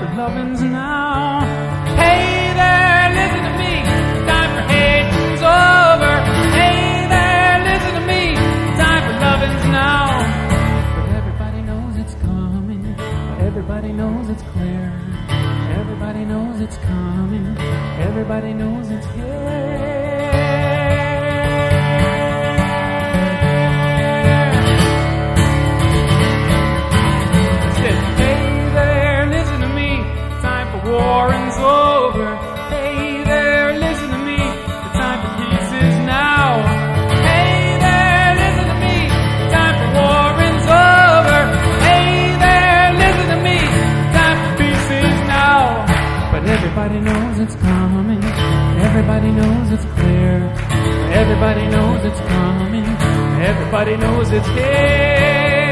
for lovin's now. Hey there, listen to me, time for hating's over. Hey there, listen to me, time for lovin's now. But everybody knows it's coming, everybody knows it's clear. Everybody knows it's coming, everybody knows it's here. Warren's over. Hey there, listen to me. The time for peace is now. Hey there, listen to me. The time for Warren's over. Hey there, listen to me. The time for peace is now. But everybody knows it's coming. Everybody knows it's clear. Everybody knows it's coming. Everybody knows it's here.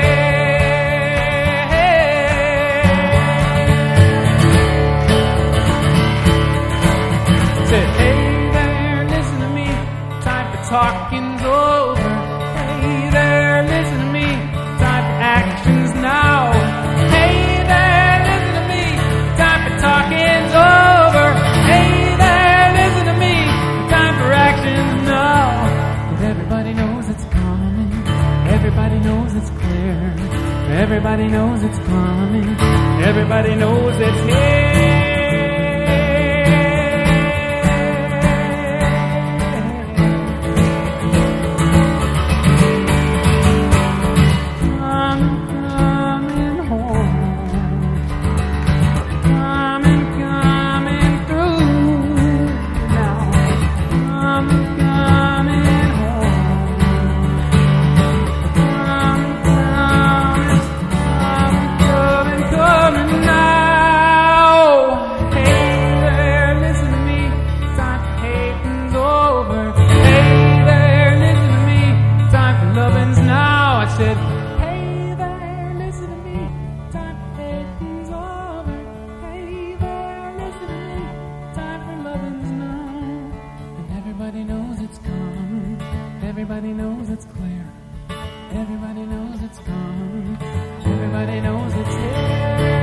Hey there, listen to me, time for talking's over. Hey there, listen to me, time for actions now. Hey there, listen to me, time for talking's over. Hey there, listen to me, time for actions now. But everybody knows it's coming, everybody knows it's clear. Everybody knows it's coming, everybody knows it's here. Everybody knows it's clear. Everybody knows it's coming. Everybody knows it's here.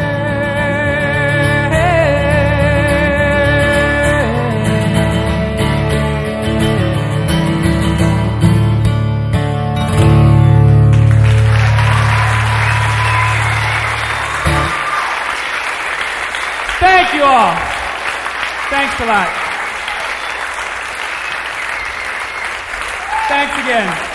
Thank you all. Thanks a lot. Thanks again.